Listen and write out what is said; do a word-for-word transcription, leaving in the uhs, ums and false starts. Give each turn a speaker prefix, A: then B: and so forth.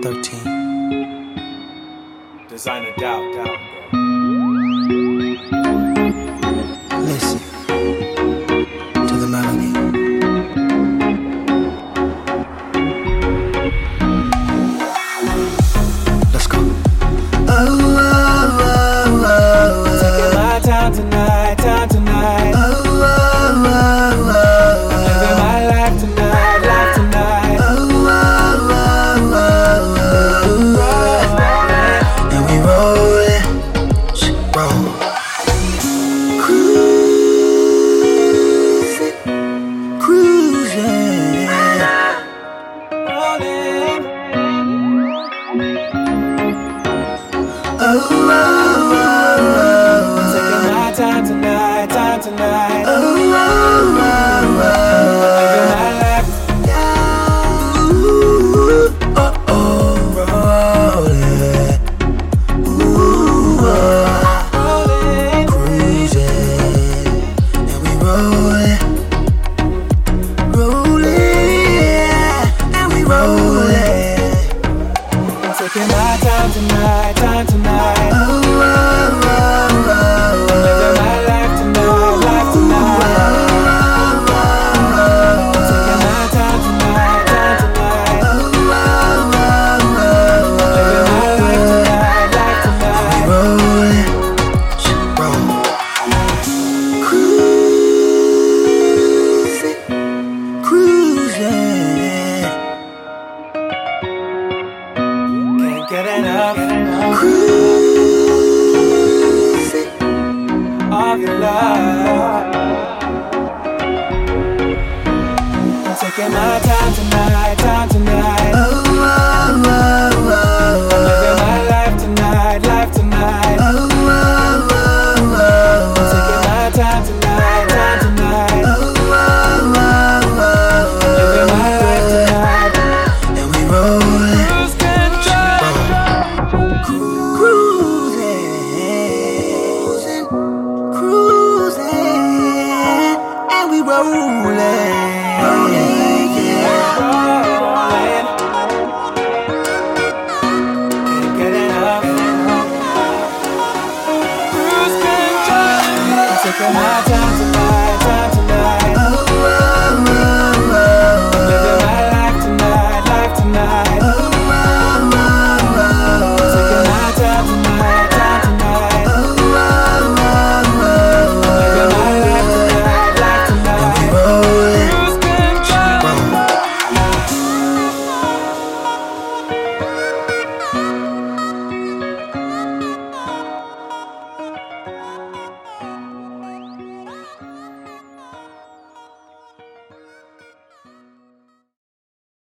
A: thirteen.
B: Designer doubt, doubt,
A: Listen to the melody. Let's go. Oh, oh, oh, oh, oh.
B: taking my time tonight, time tonight.
A: Oh, oh, oh, oh, oh.
B: Living my life tonight, life tonight.
A: Oh, oh, oh, oh, oh. And we rollin', shit, roll. Cruising, cruising.
B: Rolling.
A: Oh, oh, oh, oh,
B: Taking my time tonight, time tonight.
A: oh, oh, oh, oh.
B: Living my life.
A: Ooh, oh, oh, rollin'. Ooh, oh,
B: Rolling.
A: cruising, and we rollin', rollin', and we rollin'.
B: Taking my time tonight, time tonight.
A: Oh, oh, oh, oh,
B: Living my life tonight, life tonight. Taking my time tonight, time tonight. Living my life tonight, life tonight.
A: rollin', shit, roll. Cruising, cruising,
B: Can't get enough
A: cruising.
B: of your love. I'm taking my time tonight, time tonight.
A: Oh, oh, oh, oh, oh.
B: Living my life tonight, life tonight.
A: Oh, oh, oh, oh,
B: Taking my time tonight, time tonight.
A: oh, oh, oh, oh,
B: Living my life tonight.
A: and we rollin',
B: Lose control.
A: cruising, cruising, and we rollin', rollin', yeah.
B: Rolling. Can't get enough. Lose control. I'm taking my time tonight.